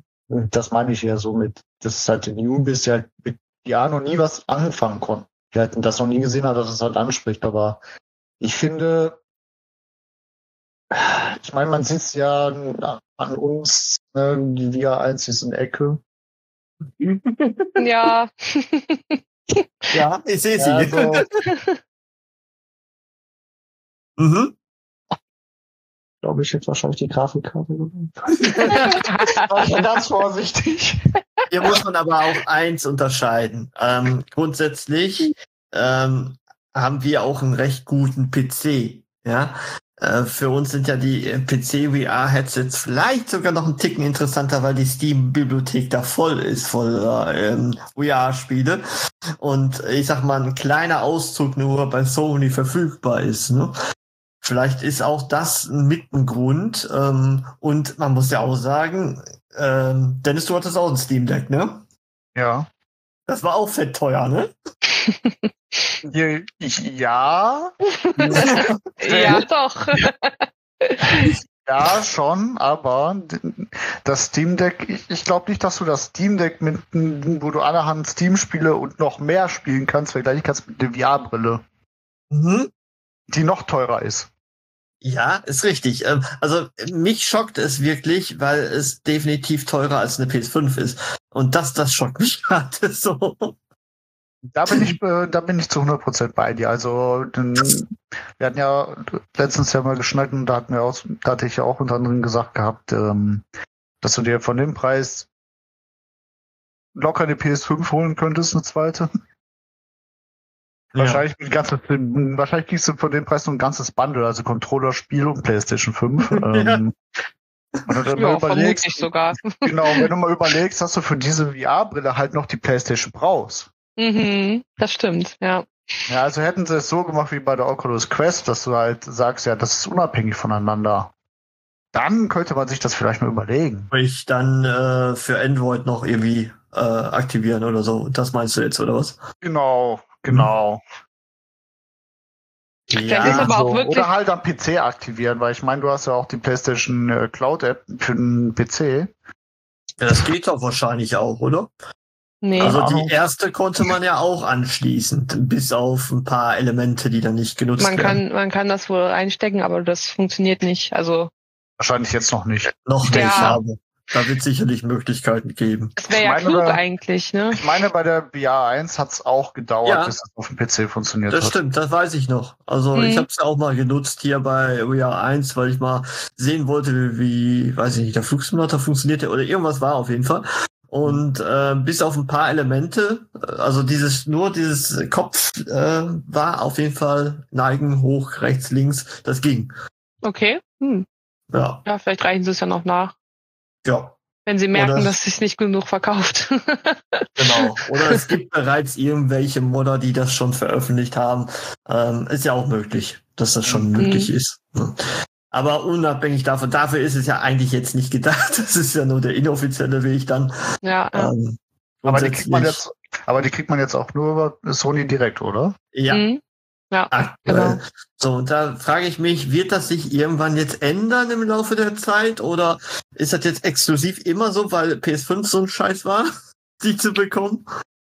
das meine ich ja so mit, dass es halt die Newbies ja mit V R noch nie was anfangen konnten. Die hätten das noch nie gesehen, dass es halt anspricht, aber ich finde, ich meine, man sieht ja an uns, ne, die V R eins ist in der Ecke. Ja. Ja, ich sehe sie. Ja, also, mhm. glaube ich, jetzt wahrscheinlich die Grafikkarte. War ich ganz vorsichtig. Hier muss man aber auch eins unterscheiden. Ähm, grundsätzlich ähm, haben wir auch einen recht guten P C. Ja, äh, für uns sind ja die äh, P C-V R-Headsets vielleicht sogar noch einen Ticken interessanter, weil die Steam-Bibliothek da voll ist, voller ähm, V R-Spiele. Und ich sag mal, ein kleiner Auszug nur bei Sony verfügbar ist. Ne? Vielleicht ist auch das mit ein Grund. Ähm, und man muss ja auch sagen, ähm, Dennis, du hattest auch ein Steam Deck, ne? Ja. Das war auch fett teuer, ne? Ich, ja. Ja, doch. Ja, schon, aber das Steam Deck, ich, ich glaube nicht, dass du das Steam Deck mit, wo du allerhand Steam-Spiele und noch mehr spielen kannst, vergleichen kannst mit der V R-Brille. Mhm. Die noch teurer ist. Ja, ist richtig. Also mich schockt es wirklich, weil es definitiv teurer als eine P S fünf ist. Und das, das schockt mich gerade so. Da bin ich, da bin ich zu hundert Prozent bei dir. Also, wir hatten ja letztens ja mal geschnackt und da hatten wir auch, da hatte ich ja auch unter anderem gesagt gehabt, dass du dir von dem Preis locker eine P S fünf holen könntest, eine zweite. Ja. Wahrscheinlich ein ganzes, wahrscheinlich kriegst du von dem Preis nur ein ganzes Bundle, also Controller, Spiel und PlayStation fünf. Ja. ähm, und du dann Ja, mal überlegst, vermutlich sogar. Genau, wenn du mal überlegst, dass du für diese V R-Brille halt noch die PlayStation brauchst. Mhm, das stimmt, ja. Ja, also hätten sie es so gemacht wie bei der Oculus Quest, dass du halt sagst, ja, das ist unabhängig voneinander. Dann könnte man sich das vielleicht mal überlegen. Ich dann äh, für Android noch irgendwie äh, aktivieren oder so. Das meinst du jetzt, oder was? Genau, genau. Hm. Ja, ist aber so. auch wirklich Oder halt am P C aktivieren, weil ich meine, du hast ja auch die PlayStation äh, Cloud App für den P C. Ja, das geht doch wahrscheinlich auch, oder? Nee. Also die erste konnte man ja auch anschließen, bis auf ein paar Elemente, die dann nicht genutzt man werden. kann, man kann das wohl einstecken, aber das funktioniert nicht. Also Wahrscheinlich jetzt noch nicht. Noch nicht, Ja. aber da wird sicherlich Möglichkeiten geben. das wäre Ich ja meine, klug da- eigentlich, ne? Ich meine, bei der V R eins hat es auch gedauert, Ja. bis es auf dem P C funktioniert Das hat. stimmt, das weiß ich noch. Also Mhm. ich habe es ja auch mal genutzt hier bei V R eins, weil ich mal sehen wollte, wie, weiß ich nicht, der Flugsimulator funktionierte oder irgendwas war auf jeden Fall. Und äh, bis auf ein paar Elemente, äh, also dieses nur dieses Kopf äh, war auf jeden Fall neigen, hoch, rechts, links, das ging. Okay. Hm. Ja, Ja, vielleicht reichen sie es ja noch nach, ja, wenn sie merken, Oder- dass es sich nicht genug verkauft. genau. Oder es gibt bereits irgendwelche Modder, die das schon veröffentlicht haben. Ähm, ist ja auch möglich, dass das schon Mhm. möglich ist. Ne? Aber unabhängig davon, dafür ist es ja eigentlich jetzt nicht gedacht. Das ist ja nur der inoffizielle Weg dann. ja, ja. Ähm, Aber die kriegt man grundsätzlich- jetzt, aber die kriegt man jetzt auch nur über Sony direkt, oder? Ja, Mhm. Ja, aktuell. genau. So, und da frage ich mich, wird das sich irgendwann jetzt ändern im Laufe der Zeit? Oder ist das jetzt exklusiv immer so, weil P S fünf so ein Scheiß war, die zu bekommen?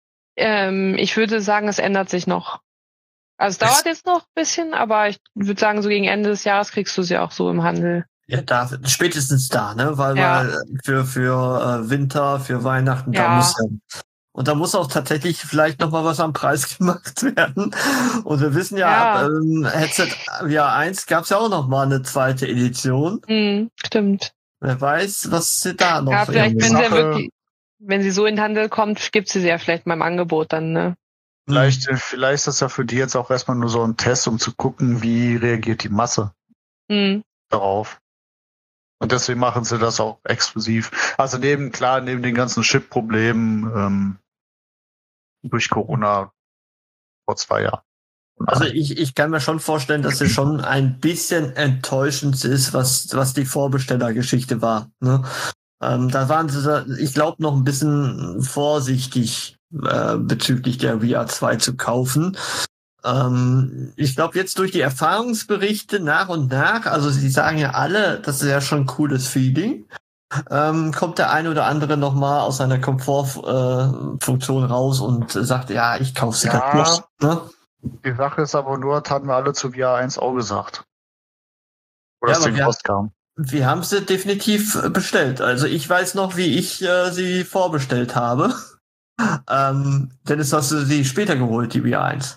Ähm, ich würde sagen, es ändert sich noch. Also es Es- dauert jetzt noch ein bisschen, aber ich würde sagen, so gegen Ende des Jahres kriegst du sie auch so im Handel. Ja, da, spätestens da, ne? Weil, Ja. weil für, für äh, Winter, für Weihnachten, da Ja. muss ja. Und da muss auch tatsächlich vielleicht noch mal was am Preis gemacht werden. Und wir wissen ja, Ja. ab ähm, Headset V R eins gab es ja auch noch mal eine zweite Edition. Mhm, stimmt. Wer weiß, was sie da noch Ja, vielleicht, wenn sie ja Sache- wirklich, wenn sie so in den Handel kommt, gibt sie sie ja vielleicht mal im Angebot dann, ne? Vielleicht, äh, vielleicht ist das ja für die jetzt auch erstmal nur so ein Test, um zu gucken, wie reagiert die Masse Mhm. darauf. Und deswegen machen sie das auch exklusiv. Also neben, klar, neben den ganzen Chip-Problemen ähm, durch Corona vor zwei Jahren. Also ich, ich kann mir schon vorstellen, dass es schon ein bisschen enttäuschend ist, was, was die Vorbestellergeschichte war. Ne? Ähm, da waren sie, da, ich glaube, noch ein bisschen vorsichtig äh, bezüglich der V R zwei zu kaufen. Ähm, ich glaube, jetzt durch die Erfahrungsberichte nach und nach, also sie sagen ja alle, das ist ja schon ein cooles Feeling, ähm, kommt der eine oder andere nochmal aus seiner Komfortfunktion äh, Funktion raus und sagt, ja, ich kaufe sie Ja. grad noch. Ne? Die Sache ist aber nur, das hatten wir alle zu V R eins auch gesagt. Wo Ja, das aber Ding wir- rauskam. Wir haben sie definitiv äh, bestellt. Also ich weiß noch, wie ich äh, sie vorbestellt habe. ähm, Dennis, hast du sie später geholt, die V R eins?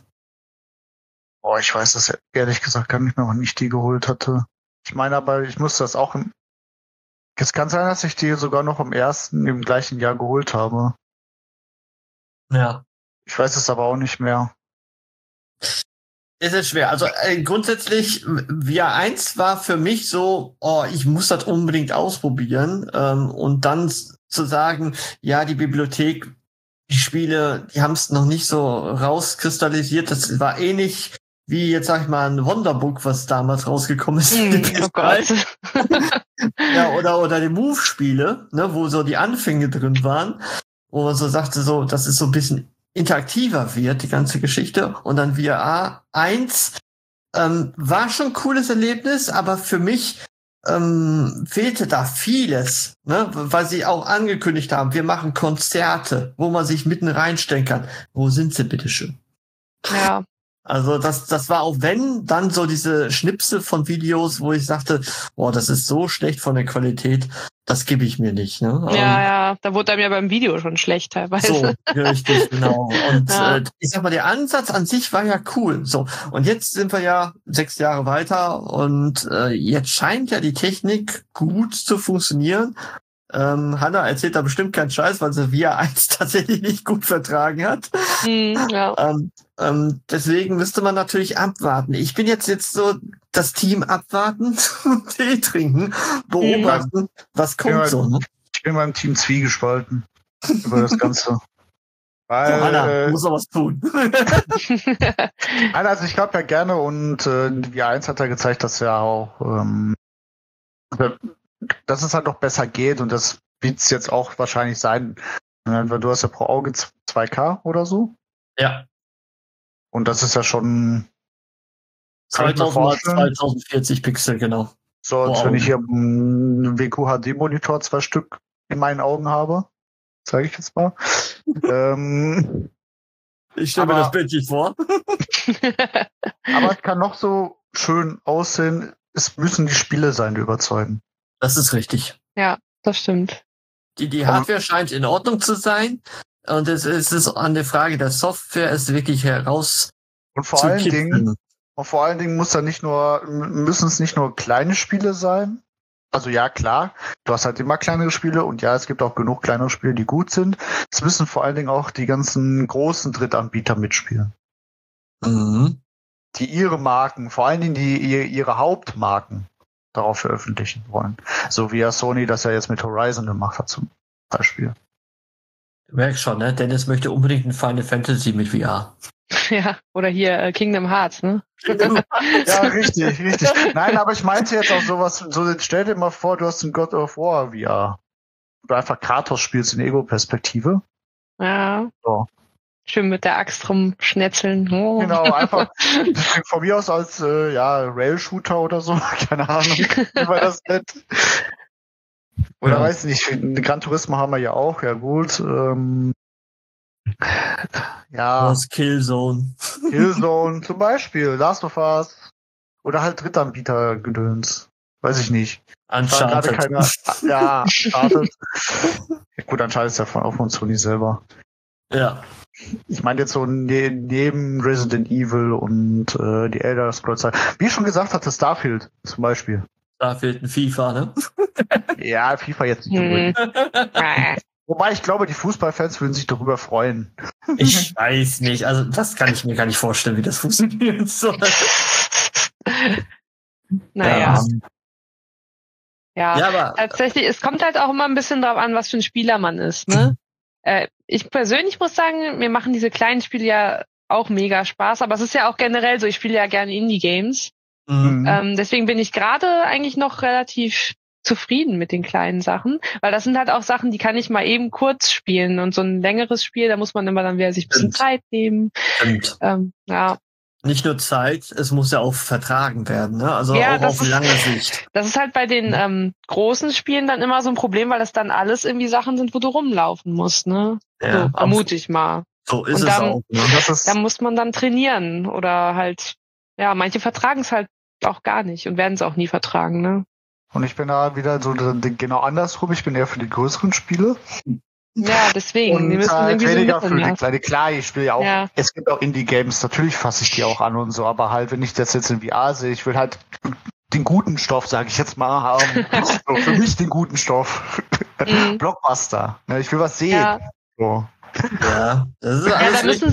Boah, ich weiß das ehrlich gesagt gar nicht mehr, wann ich die geholt hatte. Ich meine aber, ich musste das auch im... Es kann sein, dass ich die sogar noch im ersten, im gleichen Jahr geholt habe. Ja. Ich weiß es aber auch nicht mehr. Es ist schwer. Also äh, grundsätzlich, V R eins war für mich so, oh, ich muss das unbedingt ausprobieren. Ähm, und dann zu sagen, ja, die Bibliothek, die Spiele, die haben es noch nicht so rauskristallisiert. Das war ähnlich wie jetzt, sag ich mal, ein Wonderbook, was damals rausgekommen ist. Mm, oh Gott. Ja, oder, oder die Move-Spiele, ne, wo so die Anfänge drin waren, wo man so sagte, so, das ist so ein bisschen interaktiver wird, die ganze Geschichte. Und dann V R eins ähm, war schon ein cooles Erlebnis, aber für mich ähm, fehlte da vieles, ne, weil sie auch angekündigt haben, wir machen Konzerte, wo man sich mitten reinstellen kann. Wo sind sie, bitteschön? Ja. Also das, das war auch wenn, dann so diese Schnipsel von Videos, wo ich sagte, boah, das ist so schlecht von der Qualität, das gebe ich mir nicht. Ne? Ja, um, ja, da wurde einem ja beim Video schon schlecht teilweise. So, richtig, genau. Und ja. äh, ich sag mal, der Ansatz an sich war ja cool. So, und jetzt sind wir ja sechs Jahre weiter und äh, jetzt scheint ja die Technik gut zu funktionieren. Ähm, Hanna erzählt da bestimmt keinen Scheiß, weil sie V R eins tatsächlich nicht gut vertragen hat. Mm, ja. ähm, ähm, deswegen müsste man natürlich abwarten. Ich bin jetzt jetzt so das Team abwarten und Tee trinken, beobachten, mm. was kommt ja, so. Ne? Ich bin beim Team zwiegespalten über das Ganze. Weil, so, Hanna, äh, muss doch was tun. Also ich glaube ja gerne und äh, V R eins hat ja gezeigt, dass ja auch ähm, dass es halt noch besser geht und das wird es jetzt auch wahrscheinlich sein. Weil du hast ja pro Auge zwei K oder so. Ja. Und das ist ja schon zweitausend mal zweitausendvierzig Pixel, genau. So, als wenn ich hier einen W Q H D-Monitor zwei Stück in meinen Augen habe. Zeige ich jetzt mal. ähm, ich stelle mir das bildlich vor. Aber es kann noch so schön aussehen. Es müssen die Spiele sein, die überzeugen. Das ist richtig. Ja, das stimmt. Die, die Hardware scheint in Ordnung zu sein. Und es, es ist an der Frage der Software, es wirklich heraus und vor allen Dingen Und vor allen Dingen muss da nicht nur, müssen es nicht nur kleine Spiele sein. Also ja, klar, du hast halt immer kleinere Spiele und ja, es gibt auch genug kleinere Spiele, die gut sind. Es müssen vor allen Dingen auch die ganzen großen Drittanbieter mitspielen. Mhm. Die ihre Marken, vor allen Dingen die ihre Hauptmarken darauf veröffentlichen wollen. So wie ja Sony das ja jetzt mit Horizon gemacht hat zum Beispiel. Du merkst schon, ne? Dennis möchte unbedingt ein Final Fantasy mit V R. Ja, oder hier äh, Kingdom Hearts, ne? Ja, richtig, richtig. Nein, aber ich meinte jetzt auch sowas, so stell dir mal vor, du hast ein God of War V R. Du einfach Kratos spielst in Ego-Perspektive. Ja. So. Schön mit der Axt rumschnetzeln. Oh. Genau, einfach von mir aus als äh, ja, Rail-Shooter oder so, keine Ahnung, wie man das nennt. Oder ja. Weiß nicht, Gran Turismo haben wir ja auch, ja gut. Ähm, ja. Das Killzone. Killzone zum Beispiel, Last of Us. Oder halt Drittanbieter-Gedöns. Weiß ich nicht. Uncharted. Keine, ja, Uncharted. Ja, gut, Uncharted ist ja von, auch von Sony selber. Ja. Ich meine jetzt so ne, neben Resident Evil und äh, die Elder Scrolls. Wie ich schon gesagt hatte, Starfield zum Beispiel. Starfield ein FIFA, ne? Ja, FIFA jetzt nicht unbedingt. Hm. Wobei ich glaube, die Fußballfans würden sich darüber freuen. Ich weiß nicht, also das kann ich mir gar nicht vorstellen, wie das funktionieren soll. Naja. Ja, Ja, ja, aber tatsächlich, es kommt halt auch immer ein bisschen drauf an, was für ein Spieler man ist, ne? äh, ich persönlich muss sagen, mir machen diese kleinen Spiele ja auch mega Spaß, aber es ist ja auch generell so, ich spiele ja gerne Indie-Games. Mhm. Ähm, deswegen bin ich gerade eigentlich noch relativ zufrieden mit den kleinen Sachen, weil das sind halt auch Sachen, die kann ich mal eben kurz spielen und so ein längeres Spiel, da muss man immer dann wieder sich ein bisschen Zeit nehmen. Stimmt. Ähm, ja. Nicht nur Zeit, es muss ja auch vertragen werden, ne? Also Ja, auch das auf ist- lange Sicht. Das ist halt bei den ähm, großen Spielen dann immer so ein Problem, weil das dann alles irgendwie Sachen sind, wo du rumlaufen musst, ne? Ja, so, vermute ich mal. So ist Und es dann- auch. Ne? Das ist, Da muss man dann trainieren oder halt, ja, manche vertragen es halt auch gar nicht und werden es auch nie vertragen, ne? und ich bin da wieder so genau andersrum. Ich bin eher für die größeren Spiele. Ja, deswegen. Und die müssen halt irgendwie so ein weniger für die Mittelmaß. kleine. Klar, ich spiele ja auch, Ja. es gibt auch Indie-Games, natürlich fasse ich die auch an und so, aber halt, wenn ich das jetzt in V R sehe, ich will halt den guten Stoff, sage ich jetzt mal, haben. So, für mich den guten Stoff. Mhm. Blockbuster. Ne, ich will was sehen. Ja. So. Ja, das ist Ja, alles da müssen richtig. sie,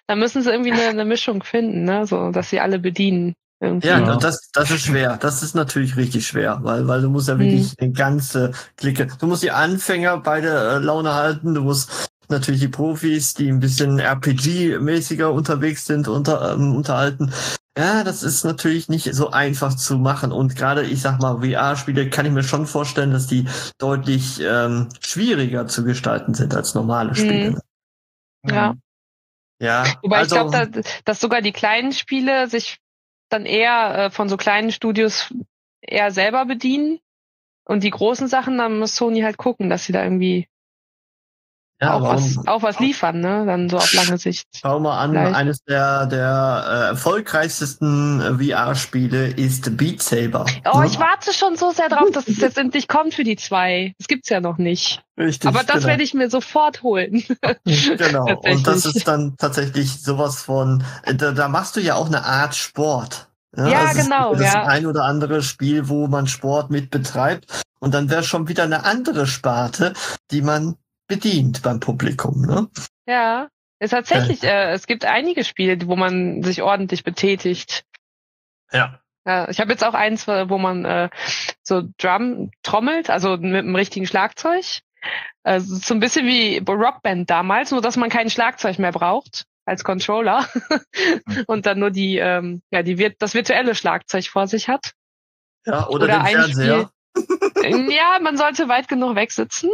da müssen sie irgendwie eine, eine Mischung finden, ne? So, dass sie alle bedienen. Irgendwie. Ja, ja, das, das ist schwer. Das ist natürlich richtig schwer, weil, weil du musst ja wirklich hm. den ganze Clique, du musst die Anfänger bei der äh, Laune halten, du musst natürlich die Profis, die ein bisschen R P G-mäßiger unterwegs sind, unter, ähm, unterhalten. Ja, das ist natürlich nicht so einfach zu machen. Und gerade, ich sag mal, V R-Spiele kann ich mir schon vorstellen, dass die deutlich ähm, schwieriger zu gestalten sind als normale Spiele. Hm. Ja. Ja. Wobei also, ich glaube, dass, dass sogar die kleinen Spiele sich dann eher äh, von so kleinen Studios eher selber bedienen. Und die großen Sachen, dann muss Sony halt gucken, dass sie da irgendwie ja, auch, was, auch was liefern, ne? Dann so auf lange Sicht. Schau mal an, vielleicht. Eines der, der äh, erfolgreichsten äh, V R-Spiele ist Beat Saber. Oh, ne? Ich warte schon so sehr drauf, dass es jetzt endlich kommt für die zwei. Das gibt's ja noch nicht. Richtig. Aber das genau. werde ich mir sofort holen. Genau. Und das ist dann tatsächlich sowas von, da, da machst du ja auch eine Art Sport. Ja, ja also genau. Das ist ja. ein oder andere Spiel, wo man Sport mit betreibt. Und dann wäre schon wieder eine andere Sparte, die man bedient beim Publikum, ne? Ja, ist tatsächlich, äh, es gibt einige Spiele, wo man sich ordentlich betätigt. Ja. Ja, ich habe jetzt auch eins, wo man äh, so Drum trommelt, also mit einem richtigen Schlagzeug. Also so ein bisschen wie Rockband damals, nur dass man kein Schlagzeug mehr braucht als Controller und dann nur die, ähm, ja, die das virtuelle Schlagzeug vor sich hat. Ja, oder, oder den ein Fernseher. Spiel, ja, man sollte weit genug wegsitzen.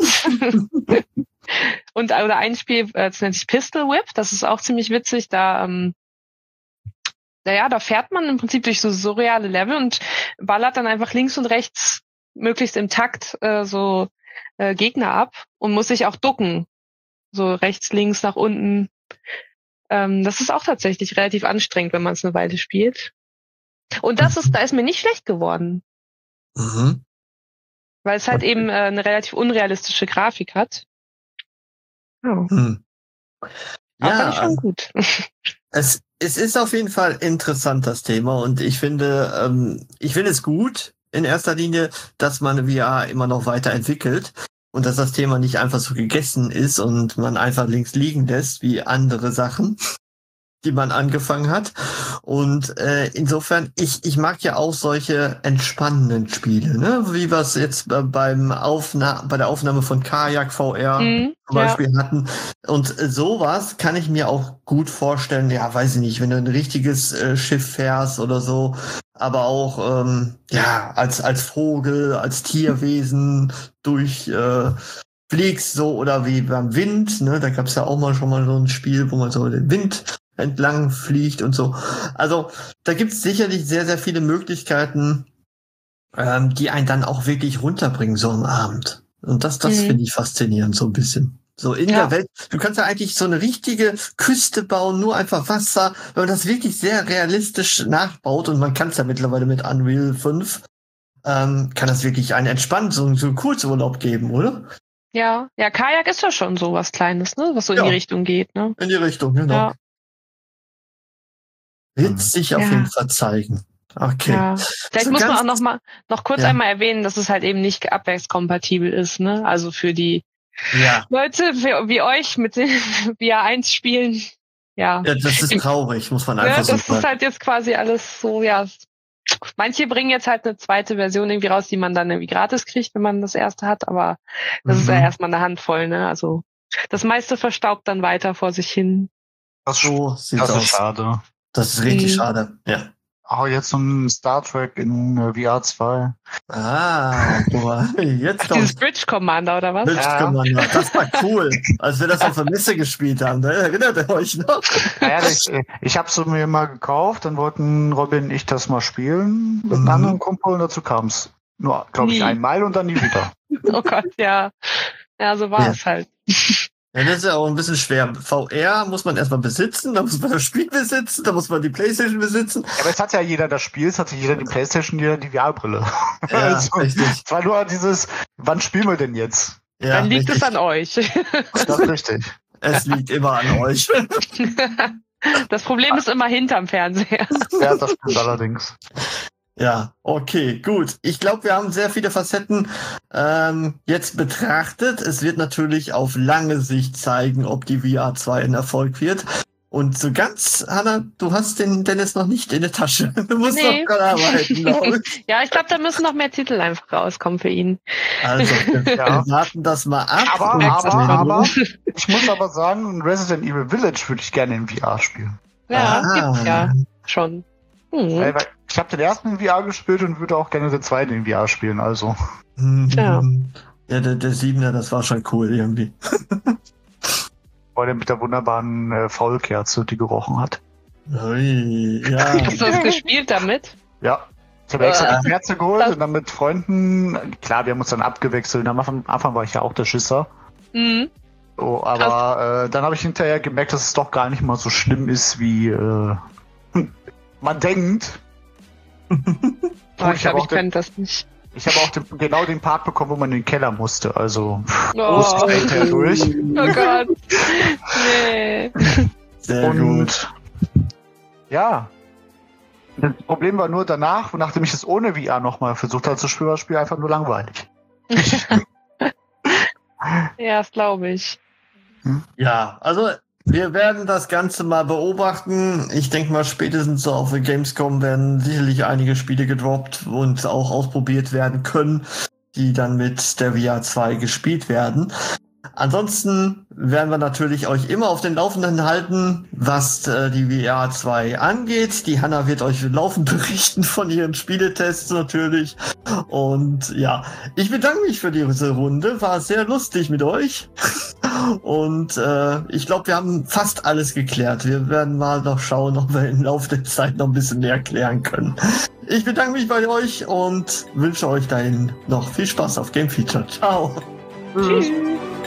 Und oder ein Spiel, das nennt sich Pistol Whip, das ist auch ziemlich witzig. Da, ähm, naja, da fährt man im Prinzip durch so surreale Level und ballert dann einfach links und rechts möglichst im Takt äh, so äh, Gegner ab und muss sich auch ducken. So rechts, links, nach unten. Ähm, das ist auch tatsächlich relativ anstrengend, wenn man es eine Weile spielt. Und das ist, da ist mir nicht schlecht geworden. Mhm. Weil es halt eben äh, eine relativ unrealistische Grafik hat. Oh. Hm. Aber Ja, fand ich schon gut. Es, es ist auf jeden Fall interessant, das Thema. Und ich finde, ähm, ich finde es gut, in erster Linie, dass man V R immer noch weiterentwickelt und dass das Thema nicht einfach so gegessen ist und man einfach links liegen lässt, wie andere Sachen, die man angefangen hat. Und äh, insofern, ich ich mag ja auch solche entspannenden Spiele, ne? Wie wir es jetzt äh, beim Aufna- bei der Aufnahme von Kajak V R mm, zum Beispiel ja. hatten. Und äh, sowas kann ich mir auch gut vorstellen, ja, weiß ich nicht, wenn du ein richtiges äh, Schiff fährst oder so, aber auch ähm, ja als als Vogel, als Tierwesen durch äh, fliegst so oder wie beim Wind, ne? Da gab's ja auch mal schon mal so ein Spiel, wo man so den Wind entlang fliegt und so. Also da gibt es sicherlich sehr, sehr viele Möglichkeiten, ähm, die einen dann auch wirklich runterbringen, so am Abend. Und das, das mhm. finde ich faszinierend, so ein bisschen. So in ja. der Welt. Du kannst ja eigentlich so eine richtige Küste bauen, nur einfach Wasser, wenn man das wirklich sehr realistisch nachbaut und man kann es ja mittlerweile mit Unreal fünf, ähm, kann das wirklich einen entspannt, so, so einen Kurzurlaub geben, oder? Ja, ja, Kajak ist ja schon so was Kleines, ne, was so ja. in die Richtung geht, ne? In die Richtung, genau. Ja. Wird sich auf ja. jeden Fall zeigen. Okay. Ja. Vielleicht so muss man auch noch mal noch kurz ja. einmal erwähnen, dass es halt eben nicht abwärtskompatibel ist, ne? Also für die ja. Leute wie, wie euch mit den V R eins spielen, ja. Ja, das ist traurig, muss man einfach ja, so das sagen. ist halt jetzt quasi alles so, ja. Manche bringen jetzt halt eine zweite Version irgendwie raus, die man dann irgendwie gratis kriegt, wenn man das erste hat, aber das mhm. ist ja erstmal eine Handvoll, ne? Also das meiste verstaubt dann weiter vor sich hin. Das, so sieht das aus. Ist schade. Das ist richtig mhm. schade, ja. Oh, jetzt so ein Star Trek in uh, V R zwei. Ah, boah, jetzt Ach, dieses Bridge Commander oder was? Bridge ja. Commander, das war cool. Als wir das auf der Messe gespielt haben, da erinnert ihr euch noch? Naja, ich, ich habe es mir mal gekauft, dann wollten Robin und ich das mal spielen mit mhm. einem anderen Kumpel und dazu kam es nur, glaube ich, einmal und dann nie wieder. Oh Gott, ja. Ja, so war ja. es halt. Ja, das ist ja auch ein bisschen schwer. V R muss man erstmal besitzen, da muss man das Spiel besitzen, da muss man die PlayStation besitzen. Ja, aber es hat ja jeder das Spiel, es hat ja jeder die PlayStation, jeder die V R-Brille. Ja, also, richtig. Es war nur dieses, wann spielen wir denn jetzt? Ja, dann liegt richtig. Es an euch. Das ist richtig. Es liegt immer an euch. Das Problem ist immer hinterm Fernseher. Ja, das stimmt allerdings. Ja, okay, gut. Ich glaube, wir haben sehr viele Facetten ähm, jetzt betrachtet. Es wird natürlich auf lange Sicht zeigen, ob die V R zwei ein Erfolg wird. Und so ganz, Hanna, du hast den Dennis noch nicht in der Tasche. Du musst Nee. noch dran arbeiten, glaube ich. Ja, ich glaube, da müssen noch mehr Titel einfach rauskommen für ihn. Also, wir Ja. warten das mal ab. Aber, Und, aber, äh, aber, ich muss aber sagen, Resident Evil Village würde ich gerne in V R spielen. Ja, Ah. gibt's ja schon. Hm. Weil, weil ich habe den ersten in V R gespielt und würde auch gerne den zweiten in V R spielen, also. Ja. Ja, der, der Siebener, das war schon cool irgendwie. Vor allem mit der wunderbaren äh, Faulkerze, die gerochen hat. Ui, ja. Hast du das gespielt damit? Ja. Ich habe extra Ah. die Kerze geholt Das- und dann mit Freunden, klar, wir haben uns dann abgewechselt. Am Anfang, am Anfang war ich ja auch der Schisser. Mhm. Oh, aber äh, dann habe ich hinterher gemerkt, dass es doch gar nicht mal so schlimm ist, wie äh, man denkt. Oh, Und ich hab glaube, auch ich den- könnte das nicht. Ich habe auch den, genau den Part bekommen, wo man in den Keller musste. Also, Oh, musste ich da hinterher durch. oh Gott. Nee. Sehr gut. Und ja. Das Problem war nur danach, nachdem ich es ohne V R nochmal versucht habe zu spielen, war das Spiel einfach nur langweilig. Ja, das glaube ich. Ja, also wir werden das Ganze mal beobachten. Ich denke mal, spätestens so auf der Gamescom werden sicherlich einige Spiele gedroppt und auch ausprobiert werden können, die dann mit der V R zwei gespielt werden. Ansonsten werden wir natürlich euch immer auf den Laufenden halten, was äh, die V R zwei angeht. Die Hanna wird euch laufend berichten von ihren Spieletests natürlich. Und ja, ich bedanke mich für diese Runde. War sehr lustig mit euch. Und äh, ich glaube, wir haben fast alles geklärt. Wir werden mal noch schauen, ob wir im Laufe der Zeit noch ein bisschen mehr klären können. Ich bedanke mich bei euch und wünsche euch dahin noch viel Spaß auf Game Feature. Ciao. Tschüss.